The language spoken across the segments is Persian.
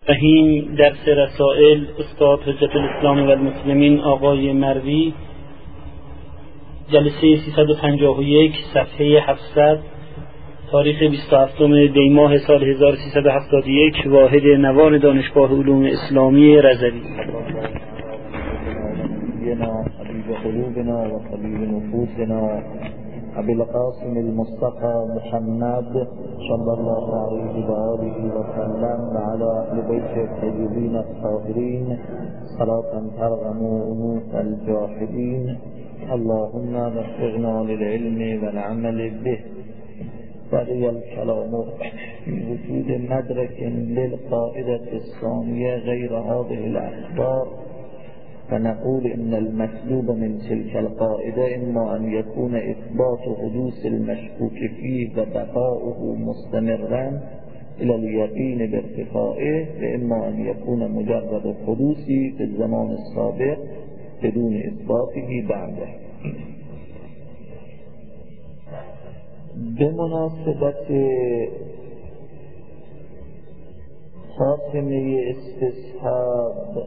فهیم درس رسائل استاد حجت الاسلام و المسلمین آقای مروی، جلسه 351 صفحه 700، تاریخ 27 دی ماه سال 1371، واحد نوان دانشگاه علوم اسلامی رضوی. حبیب قلوبنا و طبیب نفوسنا ابی القاسم المصطفى محمد صلی الله علیه و آله و سلم و علی اهل بیت الطیبین الطاهرین صلاة ترغم انوف الجاحدین. اللهم وفقنا للعلم والعمل به. بقي الكلام في وجود مدرك للقاعدة الثانية غير هذه الأخبار، فنقول إن المطلوب من تلك القاعدة إما أن يكون إثبات حدوث المشكوك فيه وبقاؤه مستمرا إلى اليقين بارتفاعه، وإما أن يكون مجرد الحدوث في الزمان السابق بدون إثباته بعده. به مناسبت خاتمه استصحاب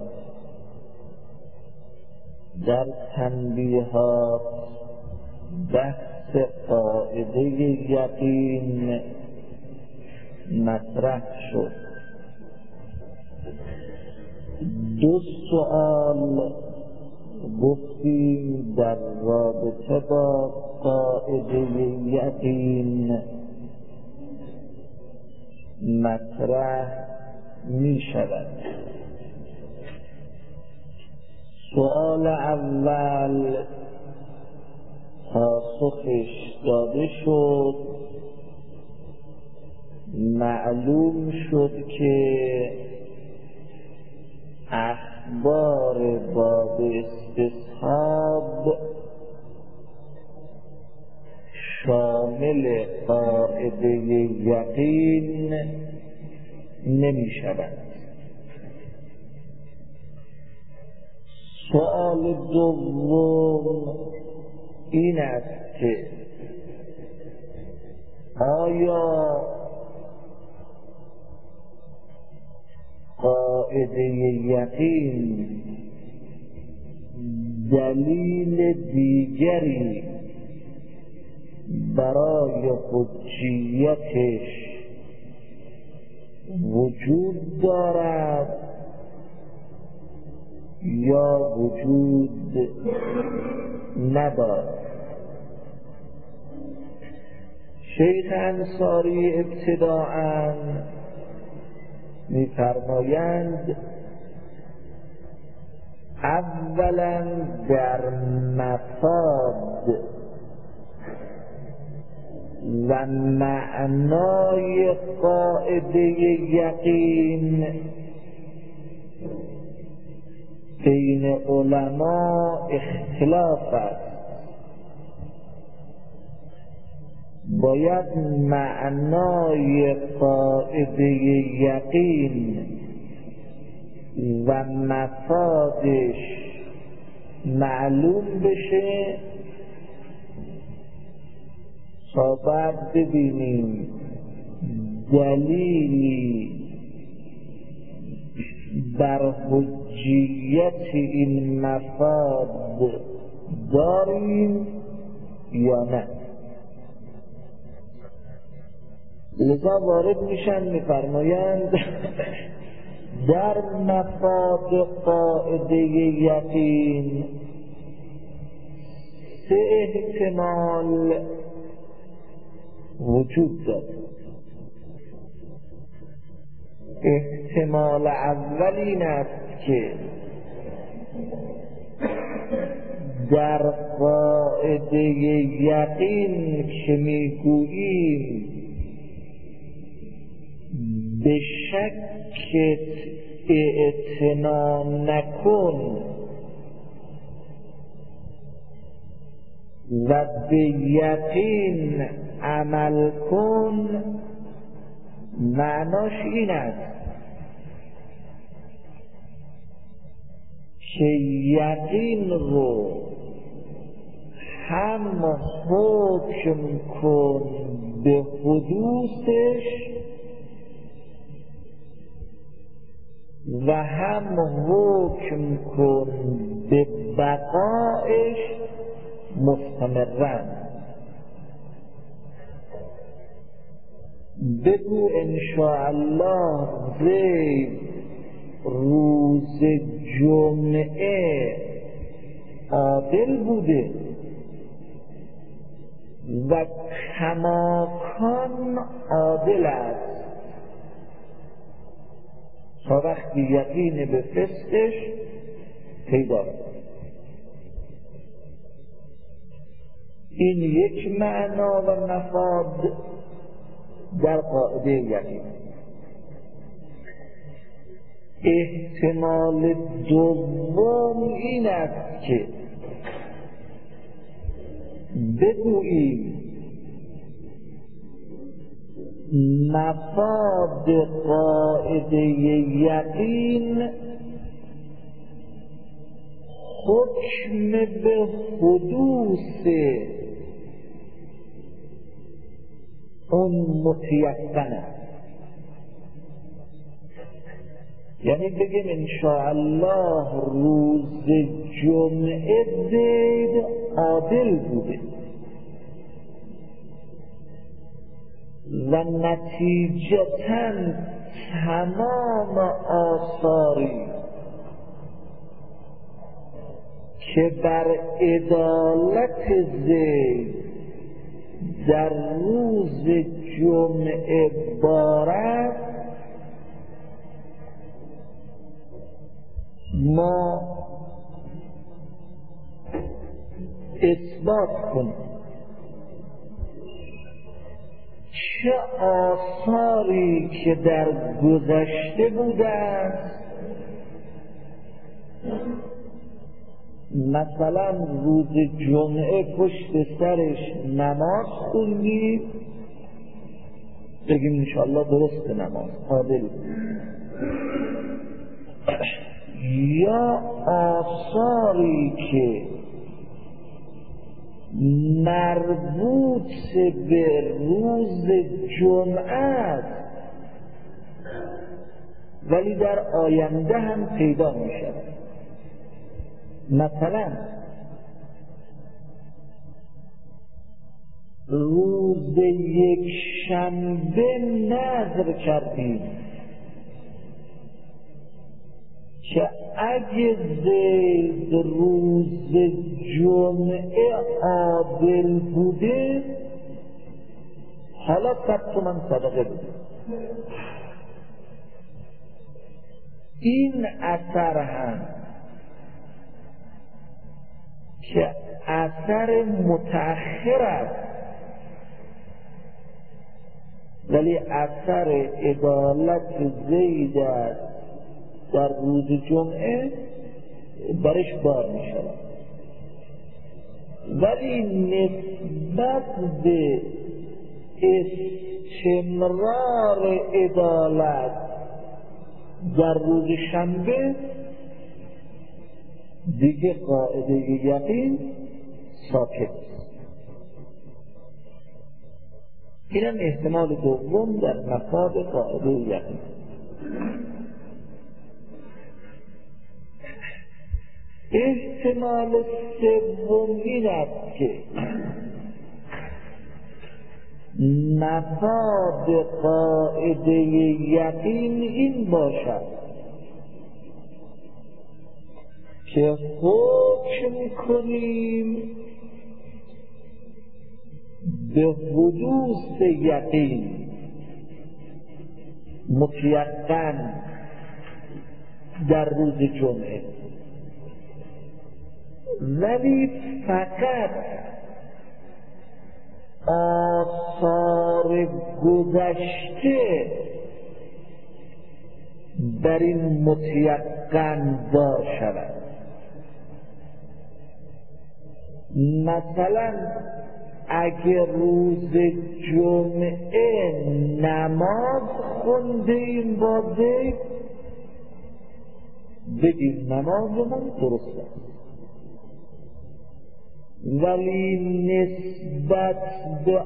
در تنبیهات بحث قاعده یقین مطرح شد. دو سؤال گفتیم در رابطه با قاعده یقین مطرح می شود. سؤال اول پاسخش داده شد. معلوم شد که اخبار باب استصحاب شامل قاعده یقین نمی شود. سؤال دوم این است که آیا قاعده یقین دلیل دیگری برای حجیتش وجود دارد یا وجود ندارد؟ شیخ انصاری ابتداءً می‌فرمایند اولا در مفاد و معنای قاعده یقین بین علما اختلاف است. باید معنای قاعده یقین و مفادش معلوم بشه تا بعد ببینیم دلیلی بر حجیت این مفاد داریم یا نه. لذا وارد میشن میفرمایند در مفاد قاعده یقین سه احتمال وجود دارد. احتمال اول این است که در قاعده یقین که میگوییم به شکت اعتنا نکن و به یقین عمل کن، معناش این است که یقین رو هم حکم کن به حدوثش و هم حکم کن به بقایش مستمرن. بگو انشاءالله زید روز جمعه عادل بوده و کماکان عادل است تا وقتی یقین به فسقش پیدا. این یک معنا و مفاد در قاعده یقین. احتمال دوم این است که بگوییم مفاد قاعده یقین حکم به حدوث اون متیقن است. یعنی بگیم انشاءالله روز جمعه زید عادل بوده و نتیجتاً تمام آثاری که بر عدالت زید در روز جمعه بارد ما اثبات کنیم. چه آثاری که در گذشته بوده است، مثلا روز جمعه پشت سرش نماز خوندید، بگیم انشاءالله درست نماز عادل. یا آثاری که مربوط به روز جمعه است ولی در آینده هم پیدا می شود. مثلا روز یک شنبه نذر کردیم که اگه زید روز جمعه عادل بوده حالا 100 تومن صدقه بوده. این اثر هم که اثر متأخر است ولی اثر عدالت زید است در روز جمعه برش بار می شود، ولی نسبت به استمرار عدالت در روز شنبه دیگه قاعده یقین ساکت. اینم احتمال دوم در مفاد قاعده یقین. احتمال سوم این است که مفاد قاعده یقین این باشد که حکم کنیم به حدوث یقین متیقن در روز جمعه، ولی فقط آثار گذشته بر این متیقن بار شود. مثلا اگر روز جمعه نماز خوندیم با زید، بگیم نمازمون درست است، ولی نسبت به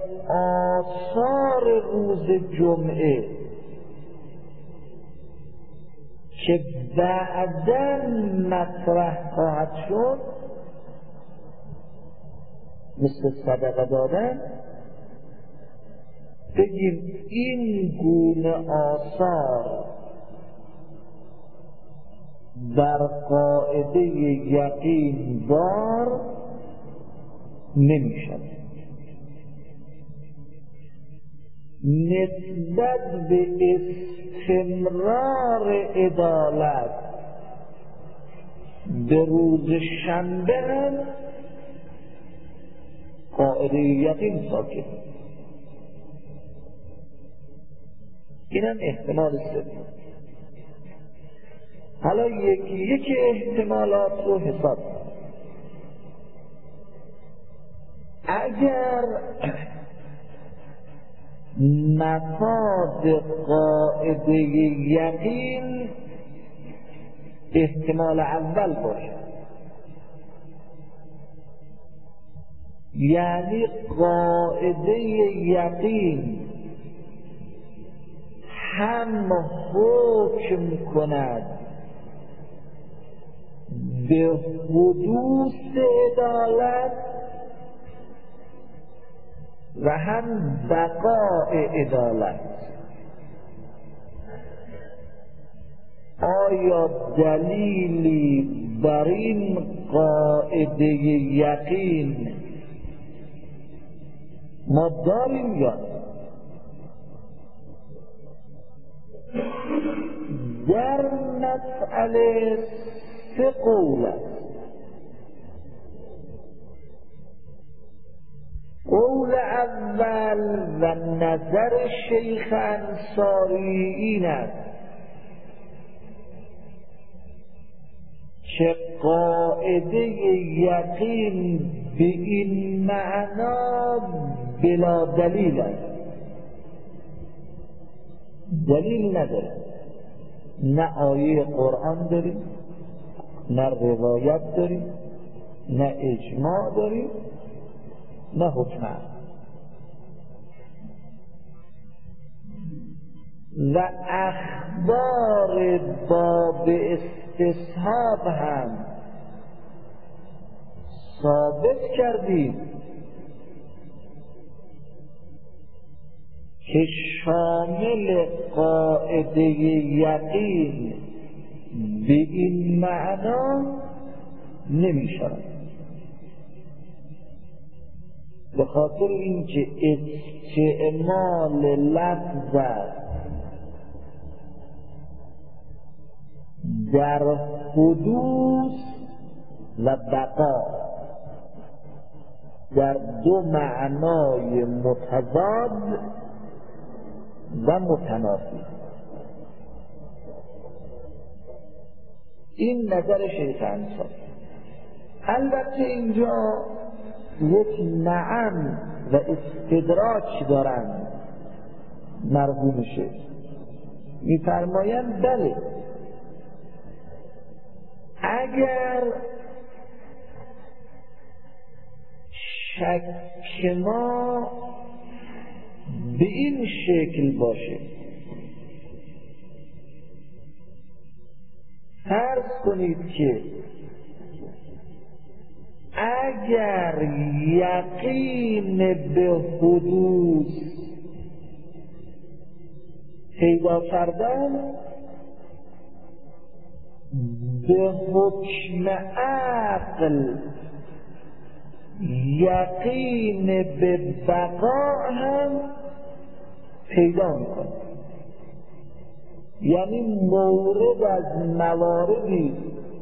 آثار روز جمعه که بعداً مطرح خواهد شد، مثل صدقه دادن، بگیم این گونه آثار در قاعده یقین بار نمی شود. نسبت به استمرار عدالت به روز شنبه هم قاعده یقین ساکت. اینم احتمال سوم. حالا یکی احتمالات رو حساب کنیم. اگر مفاد قاعده یقین احتمال اول باشه، یعنی قاعده یقین هم حکم کند به حدوث عدالت و هم بقاء عدالت، آیا دلیلی بر این قاعده یقین ما داریم یا در مسئله سه قول است. قول اول و نظر شیخ انصاری این است که قاعده یقین به این معنا بلا دلیل است، دلیل نداره، نه آیه قرآن داریم، نه روایت داریم، نه اجماع داریم، نه حکم. و اخبار باب استصحاب هم ثابت کردیم که شامل قاعده یقین به این معنا نمی شود، به خاطر اینکه استعمال لفظ در حدوث و بقا در دو معنای متضاد و متنافی. این نظر شیخ انصاری. البته اینجا یک نعم و استدراک دارند مرحوم شیخ، می‌فرمایند بله اگر شک ما به این شکل باشه، فرض کنید که اگر یقین به حدوث پیدا کردن به حکم عقل یقین به بقا هم پیدا میکنه، یعنی مورد از مواردی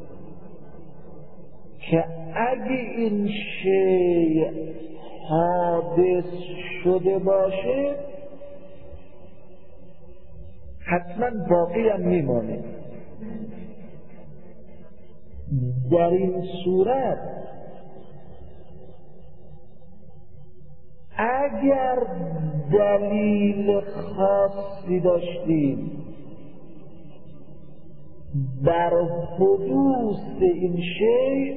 که اگه این شیء حادث شده باشه حتما باقی هم میمانه. در این صورت اگر دلیل خاصی داشتیم بر حدوث این شیء،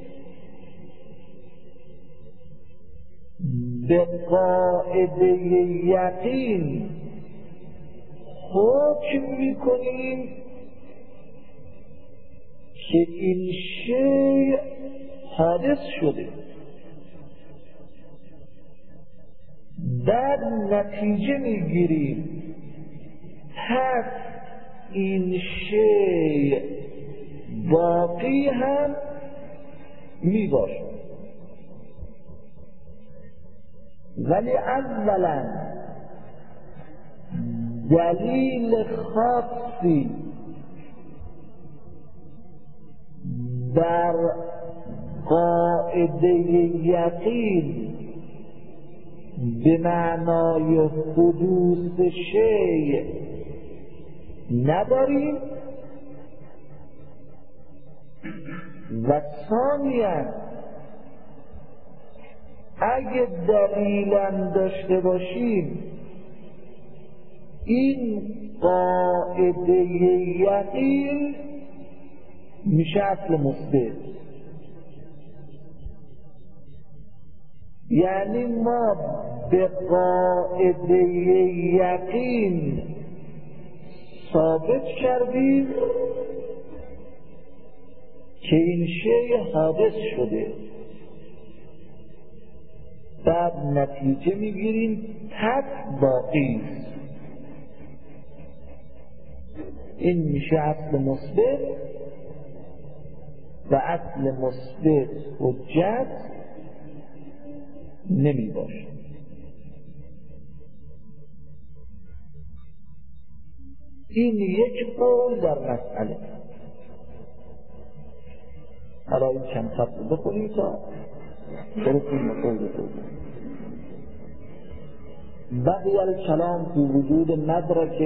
به قاعده یقین حکم میکنیم که این شیء حادث شده، بعد نتیجه میگیریم پس این شیء باقی هم میباشه. ولی اولا دلیل خاصی در قاعده یقین به معنای حدوث شیء نداریم و ثانیاً اگه دلیلم داشته باشیم این قاعده یقین میشه اصل مثبت. یعنی ما به قاعده یقین ثابت کردیم که این شیء حادث شده، بعد نتیجه میگیریم پس باقی است. این میشه اصل مثبت و اصل مثبت حجت نمی باشه. این یک قول در مسئله. حالا این چند خط بخونیم تا برسیم به قول دوم. بقي الكلام في وجود مدرك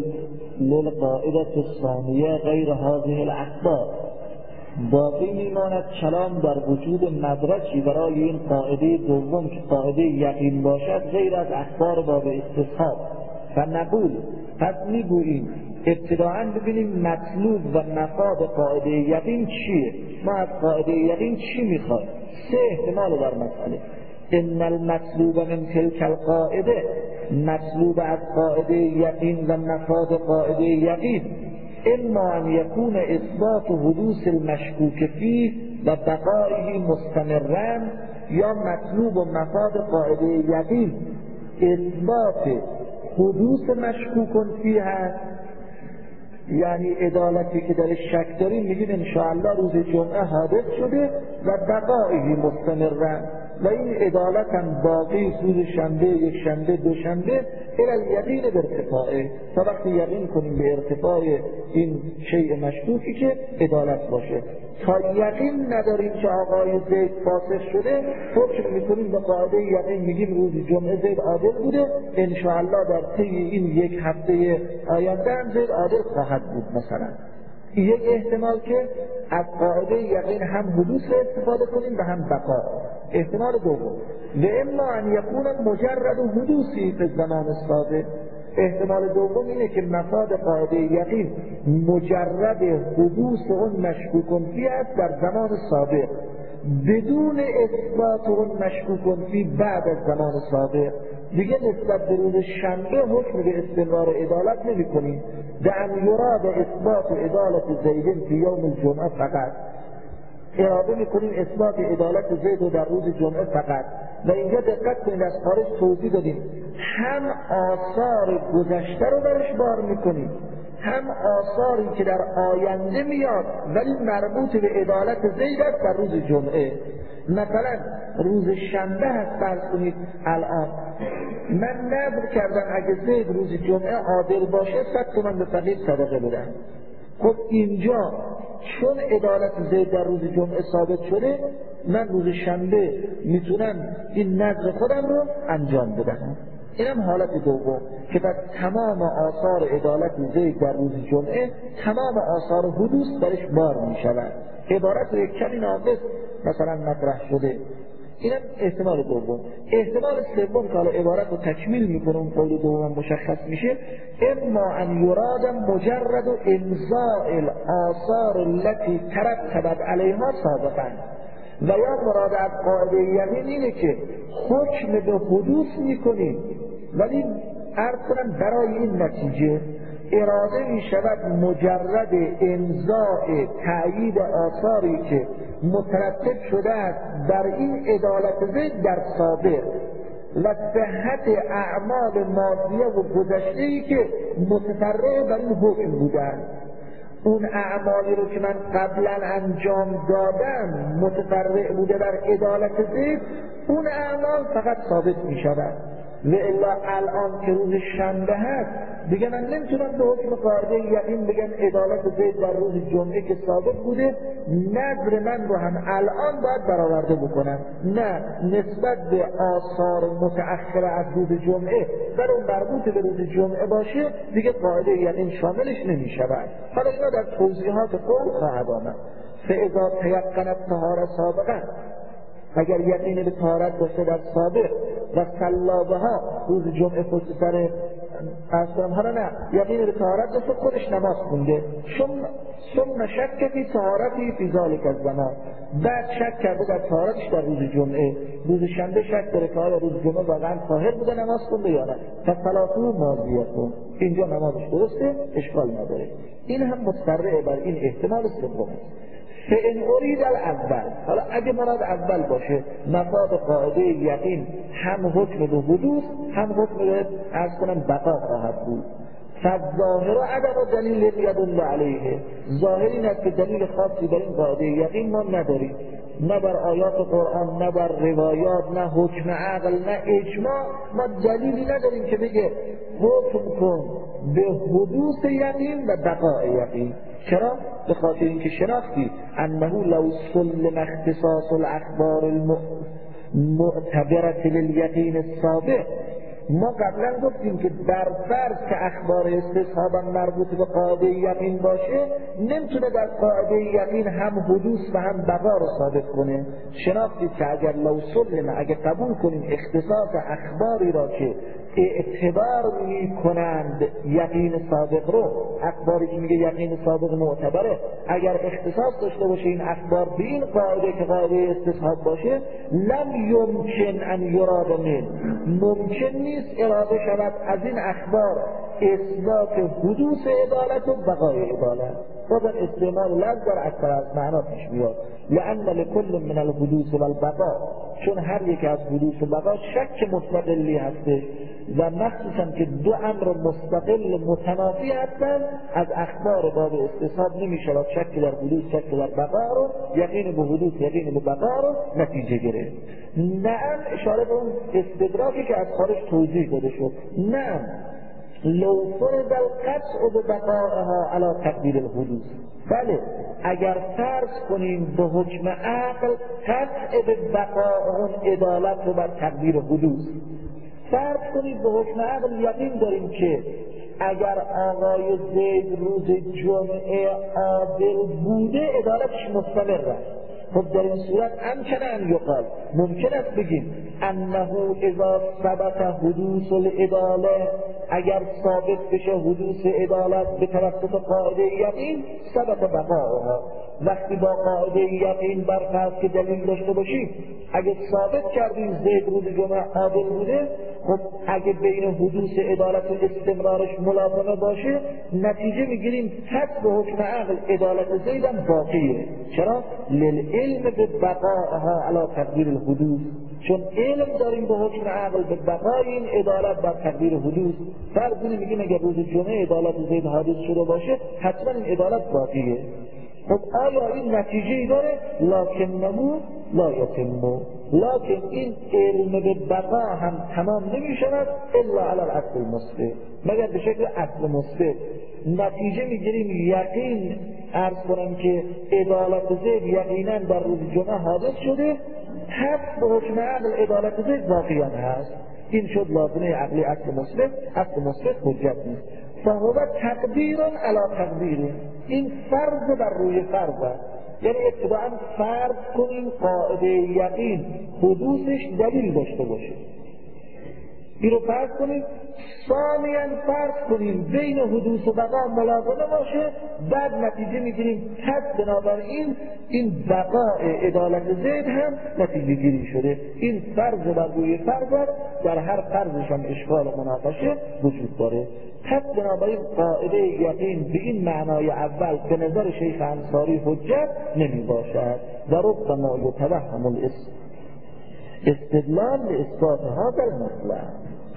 للقاعدة الثانية غير هذه الأخبار. باقی میماند کلام در وجود مدرکی برای این قاعده دوم که قاعده یقین باشد غیر از اخبار باب استصحاب. فنقول پس میگوییم ابتداءً ببینیم مطلوب و مفاد قاعده یقین چیه. ما از قاعده یقین چی میخوایم؟ سه احتمال در مسئله. ان المطلوب من تلك القاعده، مطلوب از قاعده یقین و مفاد قاعده یقین اما ان یکون اثبات حدوث المشکوک فیه و بقائه مستمرا، یا مطلوب و مفاد قاعده یقین اثبات حدوث مشکوک فیه هست، یعنی عدالتی که در شک داریم میگیم انشاءالله روز جمعه حادث شده و بقائه مستمرا، و این عدالت هم باقی روز شنبه، یک شنبه، دو شنبه الی یقین به ارتفاعه، تا وقتی یقین کنیم به ارتفاع این شیء مشکوکی که عدالت باشه. تا یقین نداریم که آقای زید فاسق شده حکم میکنیم به قاعده یقین، میگیم روز جمعه زید عادل بوده، انشاءالله در طی این یک هفته آینده هم زید عادل خواهد بود مثلا. یک احتمال که از قاعده یقین هم حدوث استفاده کنیم و هم بقا. احتمال دوم و اما ان یکون مجرد حدوثی فی الزمان السابق، احتمال دوم اینه که مفاد قاعده یقین مجرد حدوث اون مشکوک فی است در زمان سابق بدون اثبات اون مشکوک فی بعد از زمان سابق. دیگه نسبت به روز شنبه حکم به استمرار عدالت نمی کنیم. به ان یراد اثبات عدالت زیدین فی یوم الجمعه فقط، اراده میکنیم اثبات عدالت زید رو در روز جمعه فقط. و اینجا دقت کنید از خارج توضیح دادیم هم آثار گذشته رو درش بار میکنیم، هم آثاری که در آینده میاد ولی مربوط به عدالت زید است در روز جمعه. مثلا روز شنبه هست، فرض کنید الان من نذر کردم اگه زید روز جمعه عادل باشه 100 تومان به فقیر صدقه بدم. خب اینجا چون عدالت زید در روز جمعه ثابت شده من روز شنبه میتونم این نذر خودم رو انجام بدم. اینم حالت دوم که پس تمام آثار عدالت زید در روز جمعه تمام آثار حدوث برش بار میشود. عبارت رو یک کمی ناقص مثلا مطرح شده. اینم احتمال دوم. احتمال سوم که حالا عبارت رو تکمیل میکنه اون قول دوم مشخص میشه، اما ان یراد مجرد امضاء الاثار التي ترتبت علیها سابقا، و یا مراد از قاعده یقین اینه که حکم به حدوث میکنیم ولی عرض کنم برای این نتیجه اراده می شود مجرد امضاء تأیید آثاری که مترتب شده است بر این عدالت زید در سابق و صحت اعمال ماضیه و گذشته‌ای که متفرع بر این حکم بودند. اون اعمالی رو که من قبلا انجام دادم متفرع بوده بر عدالت زید، اون اعمال فقط ثابت می شود. و الا الان که روز شنبه هست دیگه من نمیتونم به حکم قاعده یقین بگم عدالت زید در روز جمعه که ثابت بوده نظر من رو هم الان باید برآورده بکنم. نه، نسبت به آثار متأخره از روز جمعه در اون مربوط به روز جمعه باشه دیگه قاعده یقین شاملش نمیشود. حالا اینا در توضیحات قول خواهد آمد. فاذا تیقنت طهارة سابقا، اگر یقین به طهارت داشته در سابق و صلابها روز جمعه پشت سر اصلا حالا نه یقین به طهارت داشته خودش نماز خونده، ثم شک فی طهارتی فی ذلک الزمان، بعد شک کرده در طهارتش در روز جمعه، روز شنبه شک داره که آیا روز جمعه واقعا طاهر بوده نماز خونده یا نه، فصلاته ماضیه، اینجا نمازش درسته اشکال نداره. این هم متفرع بر این احتمال سوم است. فإن أريد الأول، حالا اگه مراد اول باشه مفاد قاعده یقین هم حکم به حدوث هم حکم به عرض کنم بقا خواهد بود. فالظاهر عدم دلیل یدل علیه، ظاهر این است که دلیل خاصی در این قاعده یقین ما نداریم، نه در آیات قرآن نه در روایات نه حکم عقل نه اجماع، ما دلیلی نداریم که بگه حکم کن به حدوث یقین و بقاء یقین. چرا؟ به خاطر اینکه شناختی انه لو سلم اختصاص الاخبار المعتبرة للیقین السابق، ما قبلا گفتیم که در فرض که اخبار استصحابا مربوط به قاعده یقین باشه نمیتونه در قاعده یقین هم حدوث و هم بقا رو ثابت کنه. شناختید که اگر لو سلم، اگر قبول کنیم اختصاص اخباری را که اعتبار می کنند یقین سابق رو، اخباری که میگه یقین سابق معتبره، اگر اختصاص داشته باشه این اخبار به این قاعده که قاعده استصحاب باشه، لم یمکن ان یراد من، ممکن نیست اراده شود از این اخبار اثبات حدوث عدالت و بقای عدالت. بازم استعمال لفظ در اکثر از معنا پیش میاد، لأن لكل من الحدوث والبقاء، چون هر یک از حدوث و بقا شک مستقلی هستش و مخصوصا که دو امر مستقل متنافی هستند، از اخبار باب استصحاب نمی شود شک در حدوث شک در بقا رو، یقین به حدوث یقین به بقا رو نتیجه گرفت. نعم، اشاره به اون استدراکی که از خارج توضیح داده شد. نعم لو فرض القطع ببقائها على تقدیر الحدوث، بله اگر فرض کنیم به حکم عقل قطع به بقاء اون عدالت رو بر تقدیر حدوث، فرض کنید به حکم عقل یقین داریم که اگر آقای زید روز جمعه عادل بوده عدالتش مستمر است. خب در این صورت امکن ان یقال، ممکن است بگیم انه اذا ثبت حدوث العداله، اگر ثابت بشه حدوث عدالت به توسط قاعده یقین ثبت بقاءها. وقتی با قاعده یقین برفرض که دلیل داشته باشیم اگه ثابت کردیم زید روز جمعه عادل بوده، خب اگه بین حدوث عدالت و استمرارش ملازمه باشه نتیجه میگیریم پس به حکم عقل عدالت زید هم باقیه. چرا؟ للعلم به بقاءها علی تقدیر الحدوث، چون علم داریم به حکم عقل به بقای این عدالت بر تقدیر حدوث. فرض میگیم اگر روز جمعه عدالت زید حادث شده باشه حتما این عدالت باقیه. خب آیا این نتیجه‌ای داره؟ لکنه لا یتم، لکن این علم به بقا هم تمام نمی شود الا علی الاصل المثبت، مگر به شکل اصل مثبت. نتیجه میگیریم یقین عرض کنم که عدالت زید یقینا در روز جمعه حادث شده، پس به حکم عقل عدالت زید باقی هست. این شد لازمه عقلی اصل مثبت. اصل مثبت حجت نیست. فهو تقدیر علی تقدیر، این فرض بر روی فرض است. یعنی ابتداء فرض کنیم قاعده یقین حدوثش دلیل داشته باشه، این رو فرض کنیم. ثانیاً فرض کنیم بین حدوث و بقا ملازمه باشه، بعد نتیجه میگیریم پس بنابراین این بقاء عدالت زید هم نتیجه گیری شده. این فرض بر روی فرض است، در هر فرضش هم اشکال و مناقشه وجود داره. پس بنابراین قاعده یقین به این معنای اول به نظر شیخ انصاری حجت نمی باشد و ربما یتوهم استدلال لاثبات هذا المطلب.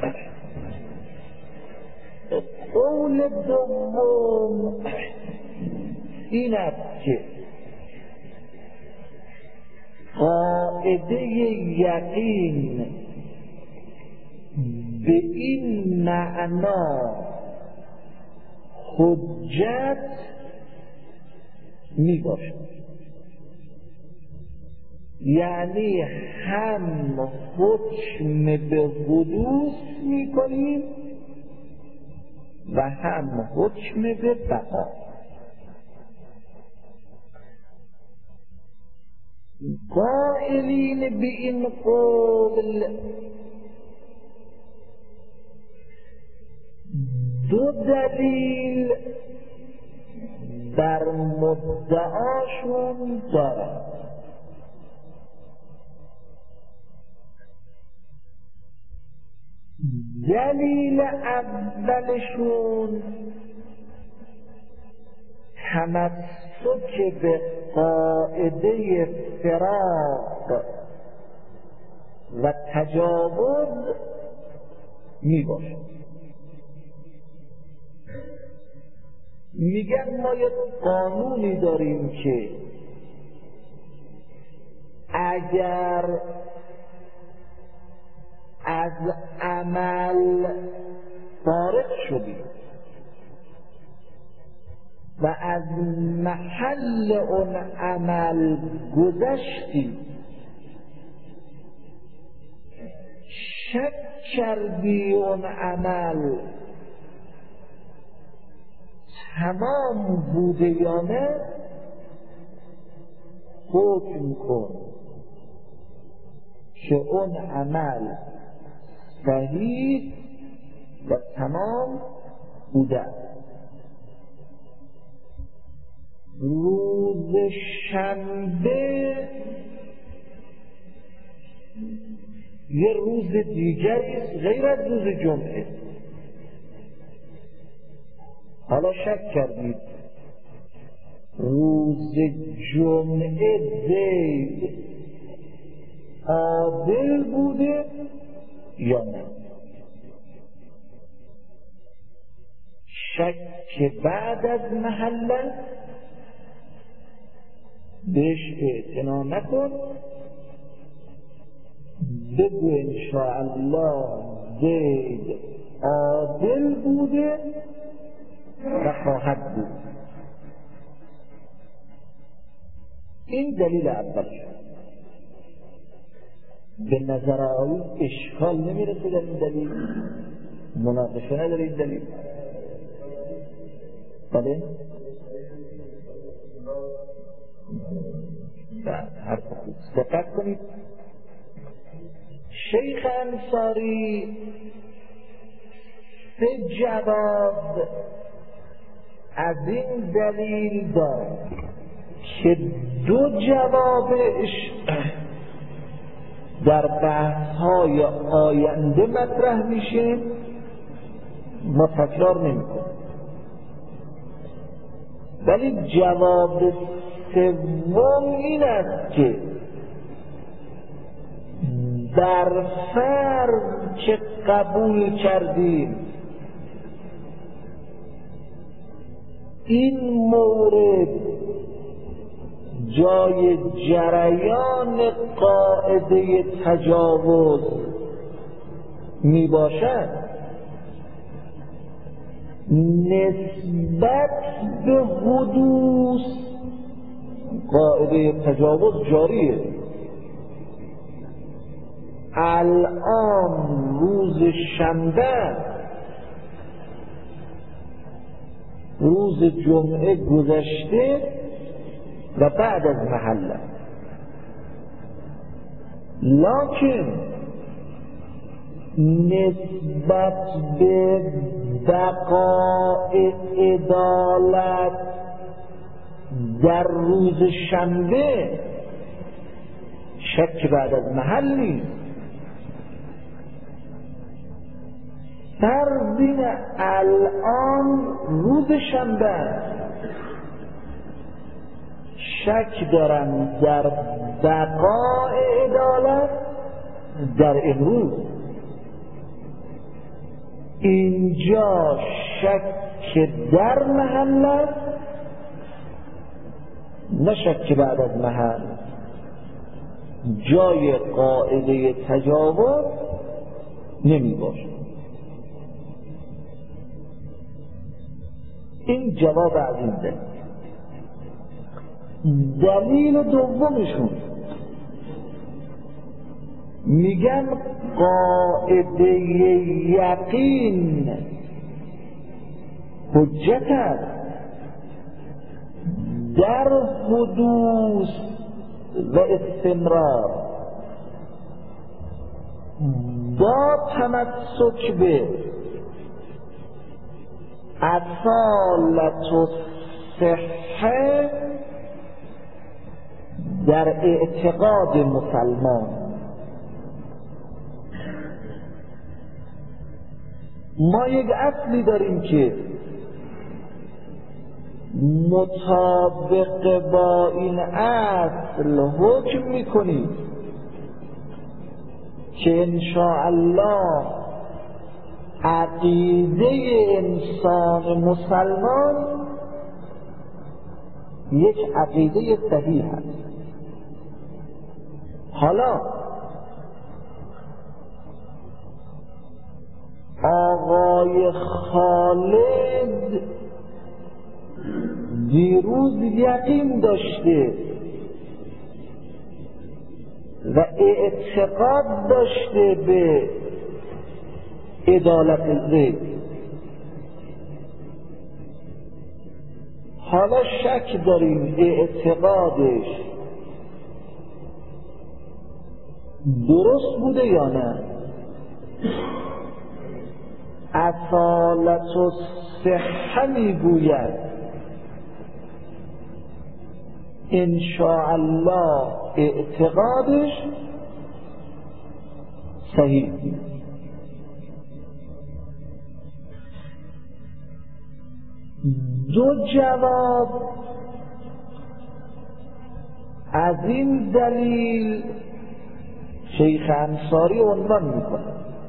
قول دوم این است که قاعده یقین به این معنا حجت می باشد، یعنی هم حکم به حدوث می کنیم و هم حکم به بقا. قائلین به این قول دو دلیل بر مدعاشون دارند. دلیل اولشون تمسک به قاعده فراق و تجاوز می باشد. میگن ما یک قانونی داریم که اگر از عمل فارغ شدیم و از محل اون عمل گذشتیم، شک کردی اون عمل تمام بوده یا نه، حکم کن که اون عمل صحیح و تمام بوده. روز شنبه یه روز دیگری است غیر از روز جمعه. حالا شک کردید روز جمعه زید عادل بوده یا نه. شک بعد از محله بهش اعتنا نکن، بگو انشاءالله زید عادل بوده و خواهد بود. این دلیل اول. به نظر آیون اشکال نمیرسه در این دلیل، مناقشه نداره این دلیل. بله؟ حرف خوب دقت کنید. شیخ انصاری سه جواب از این دلیل دارد که دو جوابش در بحث‌های آینده مطرح میشه، ما تکرار نمی‌کنیم. ولی جواب سوم این است که در فرض که قبول کردیم این مورد جای جریان قاعده تجاوز می باشد، نسبت به حدوث قاعده تجاوز جاریه. الان روز شنبه، روز جمعه گذشته و بعد از محله، لکن نسبت به بقای عدالت در روز شنبه شک بعد از محل نیست. فرضین الان روز شنبه است، شک دارم در بقای عدالت در امروز. اینجا شک در محل است، نه شک بعد از محل. جای قاعده تجاوز نمی باشد. این جواب از این دلیل دومشون میگن قاعده یقین حجت است در حدوث و استمرار با تمسک به اصالت و صحه در اعتقاد مسلمان. ما یک اصلی داریم که مطابق با این اصل حکم میکنیم که انشاءالله عقیده انسان مسلمان یک عقیده صحیح است. حالا آقای خالد دیروز یقین داشته و اعتقاد داشته به عدالت غیب، حالا شک داریم اعتقادش درست بوده یا نه. اصالت و صحه میگوید انشاءالله اعتقادش صحیح. دو جواب از این دلیل شیخ انصاری عنوان میکنه.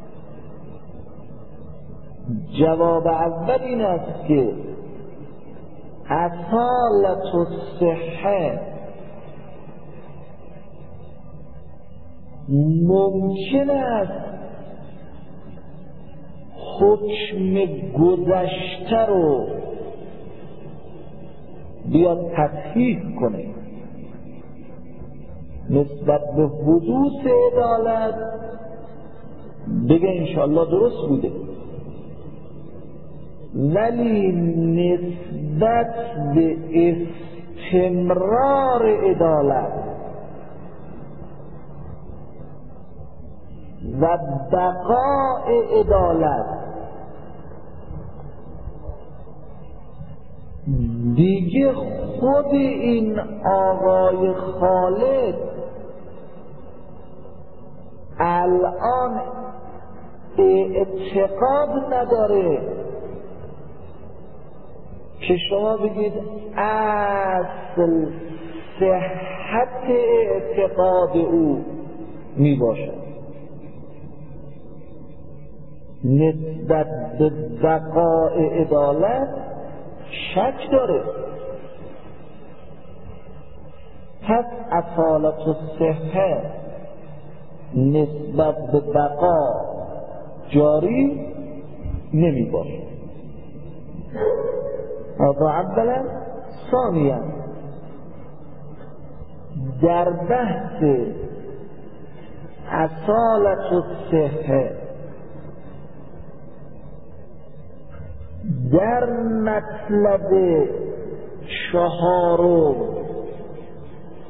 جواب اول این است که اصالت و صحه ممکن است حکم گذشته رو بیاد تصحیح کنه نسبت به حدوث عدالت، بگه انشاءالله درست بوده، ولی نسبت به استمرار عدالت و بقاء عدالت دیگه خود این آقای خالد الان اعتقاد نداره که شما بگید اصل صحت اعتقاد او می باشد. نسبت به بقاء عدالت شک داره. پس اصالت و صحه نسبت به بقا جاری نمی باشه. هذا اولا. ثانیا در بحث اصالت و صحه در مطلب چهارم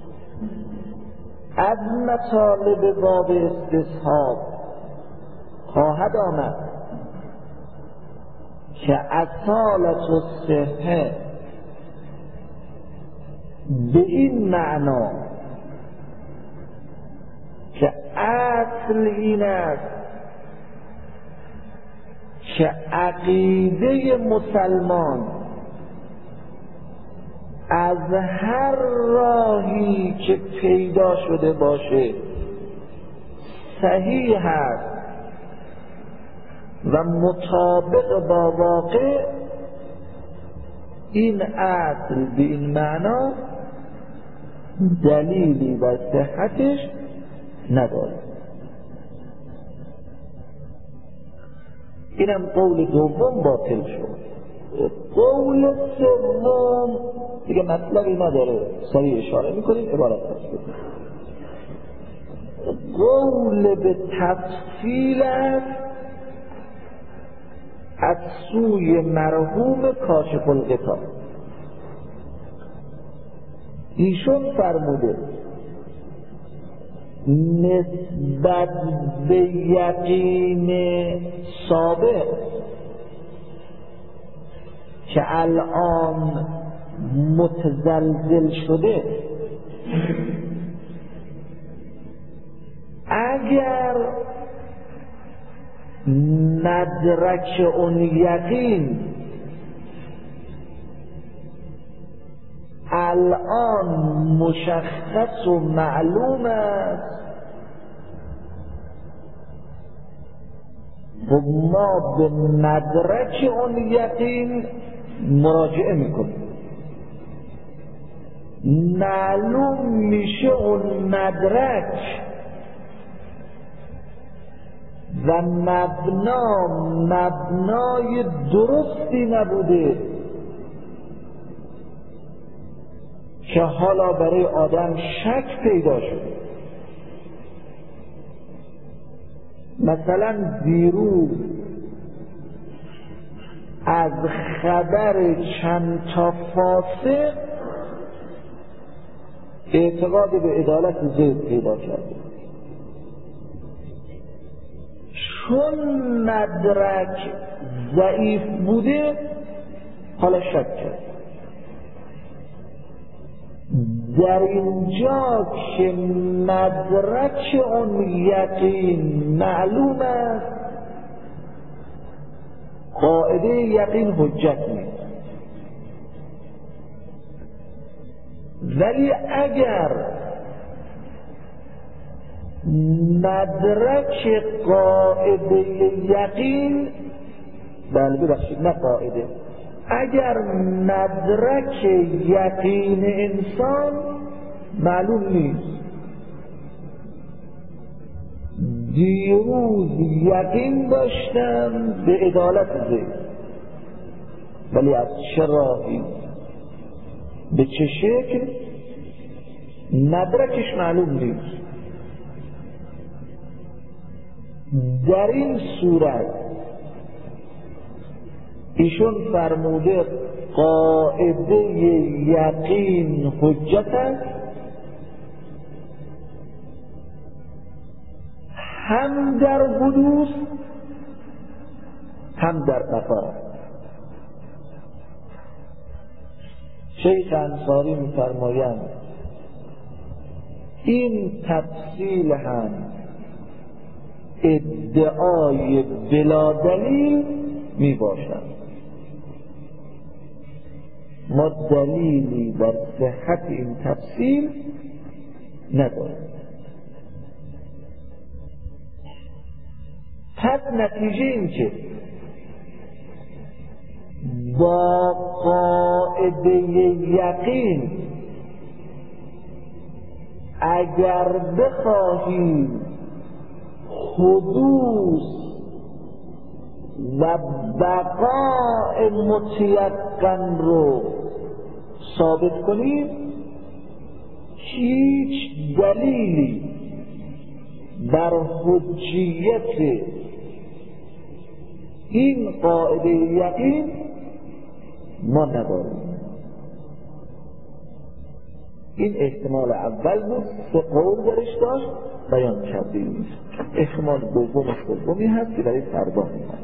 از مطالب باب استصحاب خواهد آمد که اصالت الصحه به این معنا که اصل این است که عقیده مسلمان از هر راهی که پیدا شده باشه صحیح است و مطابق با واقع، این اصل به این معنا دلیلی بر صحتش نداره. اینم قول دوم باطل شد. قول سوم دیگه مطلبی نداره، سریع اشاره میکنیم عبارت هست. قول به تفصیل است از سوی مرحوم کاشف الغطا. ایشون فرموده نسبت به یقین سابق که الان متزلزل شده، اگر ندرک اون یقین الان مشخص و معلوم است، و ما به ندرک اون یقین مراجعه میکنیم. معلوم میشه اون ندرک و مبنای درستی نبوده که حالا برای آدم شک پیدا شده. مثلا دیروز از خبر چند تا فاسق اعتقاد به عدالت زید پیدا کرده، چون مدرک ضعیف بوده حالا شک کرد. در اینجا که مدرک اون یقین معلوم است، قاعده یقین حجت نیست. ولی اگر مدرک قاعده یقین، بله ببخشید نه قاعده، اگر مدرک یقین انسان معلوم نیست، دیروز یقین داشتم به عدالت زید، ولی از چه راهی به چه شکل مدرکش معلوم نیست. در این صورت ایشون فرموده قاعده یقین حجت است، هم در حدوث هم در بقا. شیخ انصاری می‌فرمایند این تفصیل هم ادعای بلا دلیل می باشد. ما دلیلی بر صحت این تفصیل نداریم. پس نتیجه این که با قاعده یقین اگر بخواهیم حدوث و بقاء متیقن رو ثابت کنیم، هیچ دلیلی بر حجیت این قاعده یقین ما نداریم. این احتمال اول بود، 3 قول درش داشت بیان کرده نیست. احتمال دوم و سومی هست که برای فردا میاد.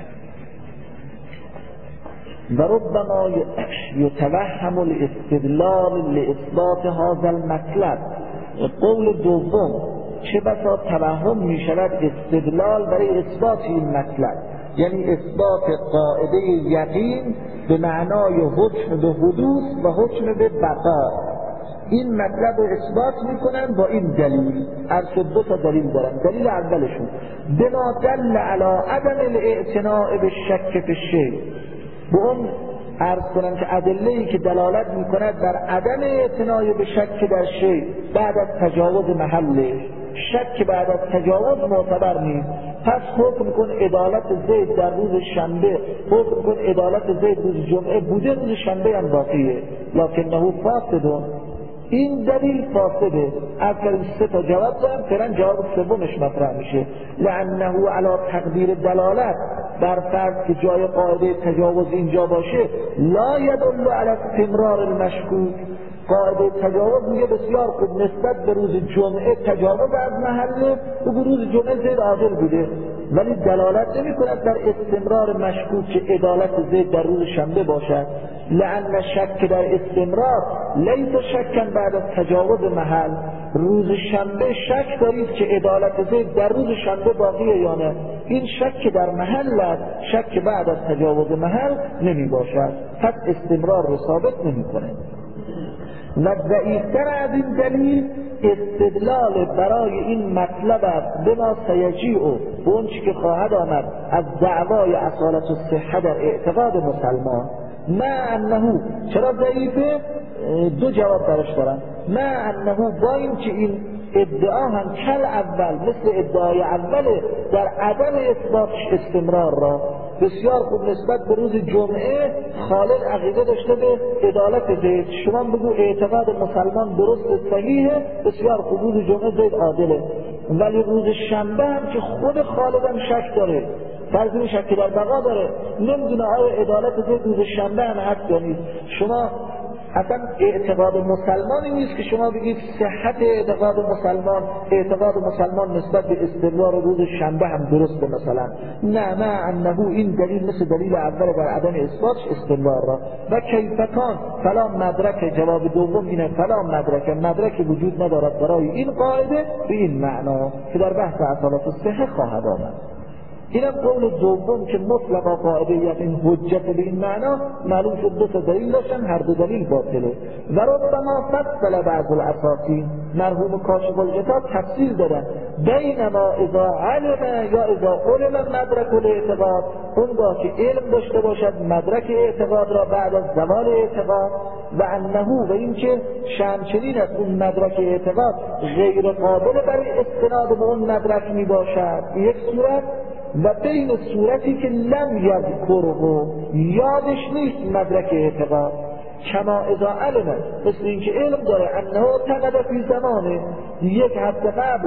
و ربما یتوهم الاستدلال لاثبات هذا المطلب. قول دوم چه بسا توهم می شود استدلال برای اثبات این مطلب، یعنی اثبات قاعده یقین به معنای حکم به حدوث و حکم به بقا. این مطلب رو اثبات میکنن با این دلیل. هر 2 تا دلیل دارن. دلیل اولشون بما دل علی عدم الاعتناء بالشک فی الشیء، به اون عرض کنن که ادله‌ای که دلالت میکند بر عدم اعتناء به شک در شیء بعد از تجاوز محله. شک بعد از تجاوز معتبر نیست. پس حکم کن عدالت زید در روز شنبه، حکم کن عدالت زید روز جمعه بوده، روز شنبه هم باقیه، لکنه فاسد. این دلیل فاسده. از کردیم 3 تا جواب دارم، فعلا جواب سومش مطرح میشه. لعنه علی تقدیر دلالت، بر فرض که جای قاعده تجاوز اینجا باشه، لا یدل علی استمرار المشکوک. قاعده تجاوز میگه بسیار خوب نسبت به روز جمعه تجاوز از محله، و به روز جمعه زید عادل بوده، ولی دلالت نمی کند بر استمرار مشکوک که عدالت زید در روز شنبه باشد. لأن شک در استمرار لیس شکن بعد از تجاوز محل. روز شنبه شک دارید که عدالت زید در روز شنبه باقیه یا نه، این شک در محل است، شک بعد از تجاوز محل نمی باشد، پس استمرار رو ثابت نمی کنه. و ضعیفتر از این دلیل استدلال برای این مطلب است به ما سیجیع و اون چی که خواهد آمد از دعوای اصالت و صحه در اعتقاد مسلمان. ما انه چرا ضعیفه؟ 2 جواب برش دارم. ما انه با این که این ادعا هم کل اول مثل ادعای اول در عدم اثباتش استمرار را بسیار خوب نسبت به روز جمعه خالد عقیده داشته به عدالت زید. شما بگو اعتقاد مسلمان درست صحیحه، بسیار خوب روز جمعه زید عادله، ولی روز شنبه هم که خود خالد هم شک داره، فرض شک در بقا داره، نمیدونه آیا عدالت زید روز شنبه هم هست یا نیست. شما اصلا اعتقاد مسلمانی نیست که شما بگید صحت اعتقاد مسلمان نسبت به استمرار روز شنبه هم درسته مثلا. نه انه این دلیل مثل دلیل اول در عدم اثباتش استمرار را. و کیفتان فلا مدرک، جواب دوم اینه فلا مدرک وجود ندارد برای این قاعده به این معنا که در بحث اصالت الصحه خواهد آمد. اینم قول دوم که مطلقا قاعده یقین حجت به این معنا. معلوم شد 2 تا دلیل داشتن، هر 2 دلیل باطله. و ربما فصل بعض الاساطین، مرحوم کاشف الغطا تفصیل دادن بینما اذا علم یا اذا علم مدرک الاعتقاد، اونگاه که علم داشته باشد مدرک اعتقاد را بعد از زوال اعتقاد، و انه و این که شمچنین از اون مدرک اعتقاد غیر قابل برای استناد به اون مدرک می باشد، یک صورت. و بین صورتی که لم یذکره، یادش نیست مدرک اعتقاد، کما اذا علم، مثل اینکه علم داره انه اعتقد فی زمانه، 1 هفته قبل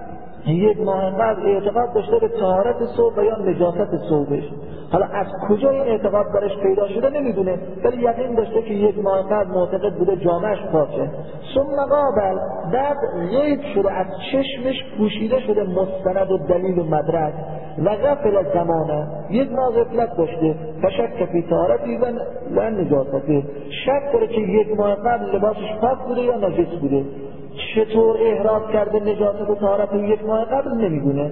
1 ماه قبل اعتقاد داشته به طهارت ثوب یا نجاست ثوبش، حالا از کجا این اعتقاد برش پیدا شده نمیدونه، ولی یقین داشته که 1 ماه قبل معتقد بوده جامعش پاکه. ثم قابل، بعد غیب شده، از چشمش پوشیده شده مستند و دلیل و مدرک، و غفل زمانه، 1 ماه غفلت داشته، فشک فی طهارتی و نجاسته، شک داره که 1 ماه قبل لباسش پاک بوده یا نجس بوده، چطور احراز کرده نجاست و طهارت 1 ماه قبل نمیدونه.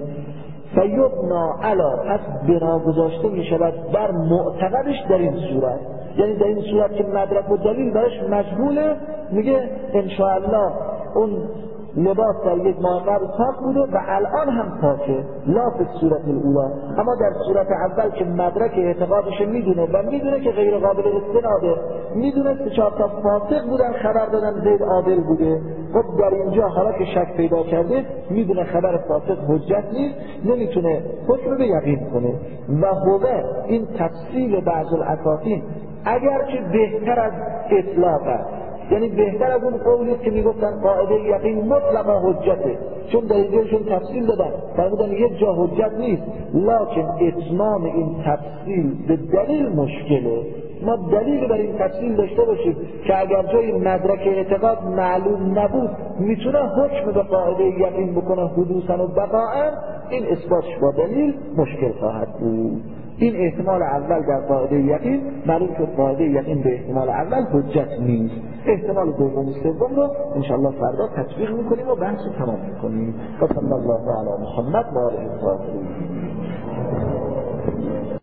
فیبنا علا، پس بنا گذاشته می شود بر معتقدش در این صورت، یعنی در این صورت که مدرک و دلیل برش مجهوله، میگه انشاءالله اون لباس در 1 ماه قبل پاک بوده و الان هم پاکه، لا فی صورت الاولا. اما در صورت اول که مدرک اعتقادش میدونه و میدونه که غیر قابل استناده، میدونه 3-4 تا فاسق بودن خبر دادن زید عادل بوده، خب در اینجا حالا که شک پیدا کرده میدونه خبر فاسق حجت نیست، نمیتونه حکم به یقین کنه. و هوه، این تفصیل بعض الاساطین اگر که بهتر از اطلاق است، یعنی بهتر از اون قولی که میگفتن قاعده یقین مطلقا حجته، چون دلیلشون تفصیل دادن فرمودن 1 جا حجت نیست، لکن اتمام این تفصیل به دلیل مشکله. ما دلیل بر این تفصیل داشته باشیم که اگر جای مدرک اعتقاد معلوم نبود میتونه حکم به قاعده یقین بکنه حدوثا و بقاء، این اثباتش با دلیل مشکل خواهد بود. این احتمال اول در قاعده یقین معلوم شد، قاعده یقین به احتمال اول حجت نیست. احتمال دوم و سوم رو انشاءالله فردا تطبیق میکنیم و بحث تمام میکنیم. و صلی الله علی محمد و آله الطاهرین.